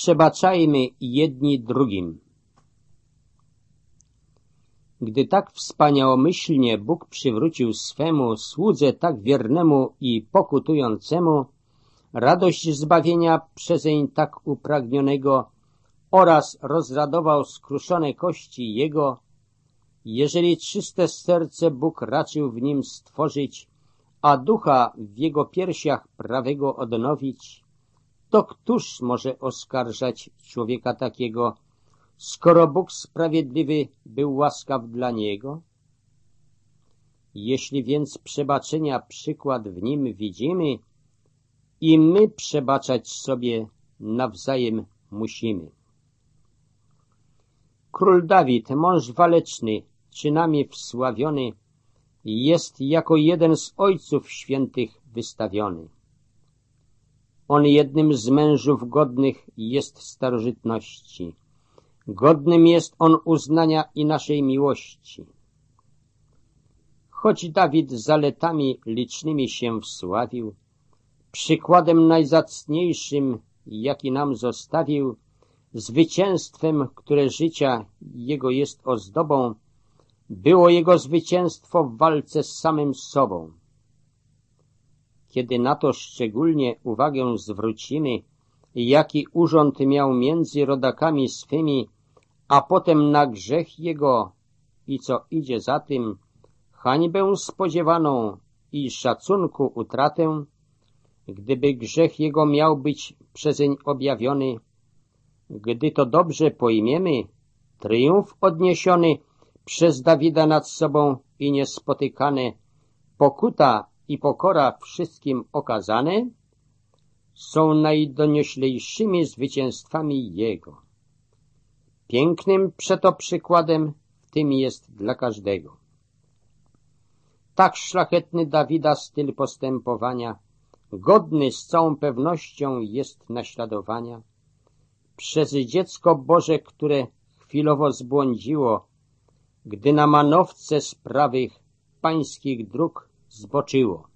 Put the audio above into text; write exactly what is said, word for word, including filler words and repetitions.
przebaczajmy jedni drugim. Gdy tak wspaniałomyślnie Bóg przywrócił swemu słudze tak wiernemu i pokutującemu radość zbawienia przezeń tak upragnionego oraz rozradował skruszone kości Jego, jeżeli czyste serce Bóg raczył w nim stworzyć, a ducha w jego piersiach prawego odnowić, to któż może oskarżać człowieka takiego, skoro Bóg sprawiedliwy był łaskaw dla niego? Jeśli więc przebaczenia przykład w nim widzimy, i my przebaczać sobie nawzajem musimy. Król Dawid, mąż waleczny, czynami wsławiony, jest jako jeden z ojców świętych wystawiony. On jednym z mężów godnych jest starożytności. Godnym jest on uznania i naszej miłości. Choć Dawid zaletami licznymi się wsławił, przykładem najzacniejszym, jaki nam zostawił, zwycięstwem, które życia jego jest ozdobą, było jego zwycięstwo w walce z samym sobą. Kiedy na to szczególnie uwagę zwrócimy, jaki urząd miał między rodakami swymi, a potem na grzech jego i co idzie za tym, hańbę spodziewaną i szacunku utratę, gdyby grzech jego miał być przezeń objawiony, gdy to dobrze pojmiemy, triumf odniesiony przez Dawida nad sobą i niespotykane, pokuta i pokora wszystkim okazane, są najdonioślejszymi zwycięstwami Jego. Pięknym przeto przykładem w tym jest dla każdego. Tak szlachetny Dawida styl postępowania, godny z całą pewnością jest naśladowania, przez dziecko Boże, które chwilowo zbłądziło, gdy na manowce z prawych pańskich dróg zboczyło.